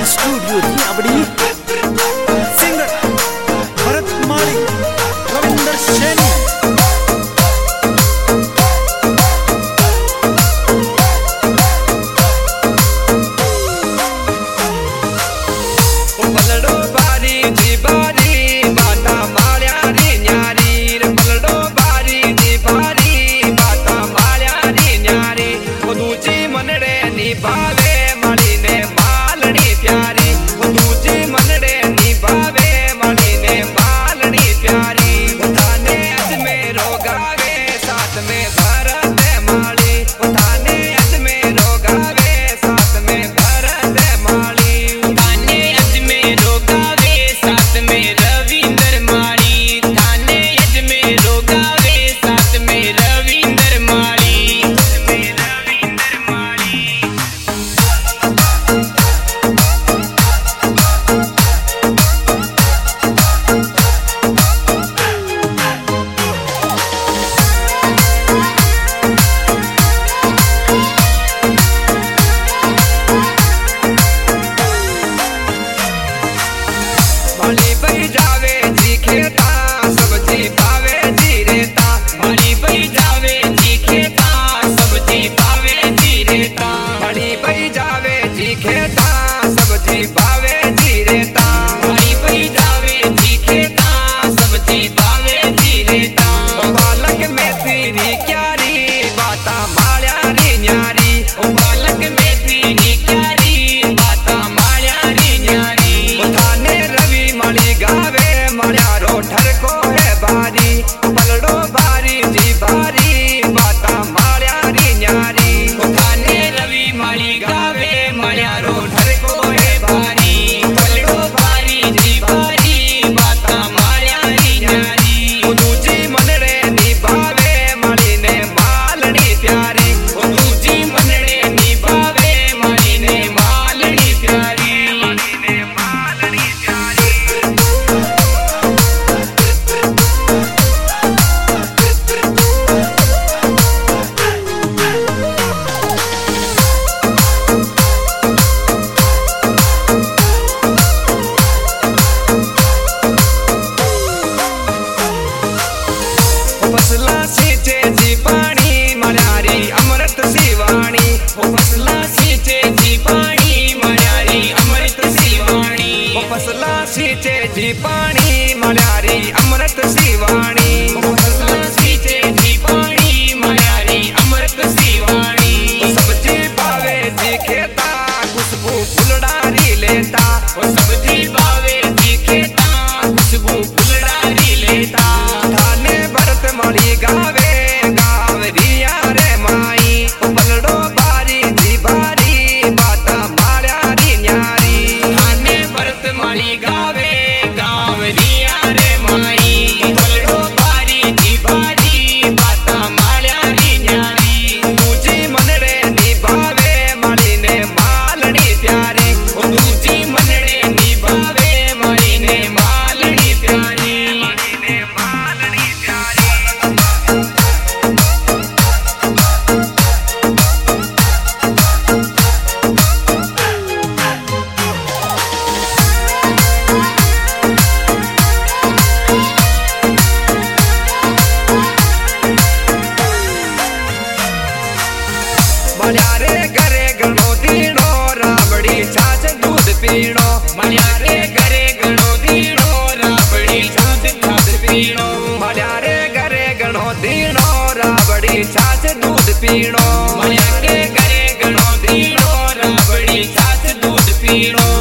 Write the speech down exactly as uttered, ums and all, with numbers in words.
Studio थी अपनी singer भरत माली रविंदर सैनी। पलड़ो बारी जी बारी बाता माल्या री न्यारी रे पलड़ो बारी जी बारी बाता माल्या री न्यारी वो दूजी मनड़े निभावे माली ने मालनी प्यारी वो दूजी मनड़े निभावे माली ने मालनी प्यारी वो थाने अजमेरो गावे साथ में भरत माली वो थाने अजमेरो गावे साथ में भरत माली थाने अजमेरो गावे साथ में रविंदर माली थाने अजमेरो गावे साथ में रविंदर माली में रविंदर माली माली बई जावे जी खेता सब्जी पावे जी रेता माली बई जावे जी खेता सब्जी पावे जी रेता माली बई जावे जी खेता सब्जी पावे जी रेता माली बई जावे जी खेता सब्जी पावे जी रेता ओ बालक में तेरी क्यारी बाता माल्या री न्यारी ओ बालक में तेरी क्यारी बाता माल्या री न्यारी ओ थाने रवि माली गावे माल्या रोठर को है बारी पलड़ो बारी जी बारी बाता माल्या री न्यारी ओ थाने रवि माली गावे माल्या रोठर को है बारी पलड़ो बारी जी बारी बाता माल्या री न्यारी ओ दूजी मनड़े निभावे माली ने मालनी प्यारी ओ दूजी मनड़े निभावे माली ने मालनी प्यारी माली ने मालनी प्यारी फसला सींचे जी पानी मल्यारी अमृत शिवाणी वो फसला सींचे जी पानी मल्यारी अमृत शिवाणी वो फसला सींचे जी पानी मल्यारी अमृत शिवाणी वो फसला सींचे जी पानी मल्यारी अमृत शिवाणी वो सब्जी पावे जी खेता खुशबू फुलडारी लेता वो सब्जी पावे जी खेता खुशबू फुलडारी लेता थाने भरत माली गावे गावरिया रे माई ओ पलड़ो बारी जी बारी बाता माल्या री न्यारी थाने भरत माली गावे गावरिया रे माई ओ पलड़ो बारी जी बारी बाता माल्या री न्यारी दूजी मनड़े निभावे माली ने मालनी प्यारी ओ दूजी मनड़े निभावे माली ने मालनी प्यारी माली ने मालनी प्यारी मल्यारे घरे घणो दीणो राबड़ी छाछ दूध पीणो मल्यारे घरे घणो दीणो राबड़ी छाछ दूध पीणो मल्यारे घरे घणो दीणो राबड़ी छाछ दूध पीणो मल्यारे घरे घणो दीणो राबड़ी छाछ दूध पीणो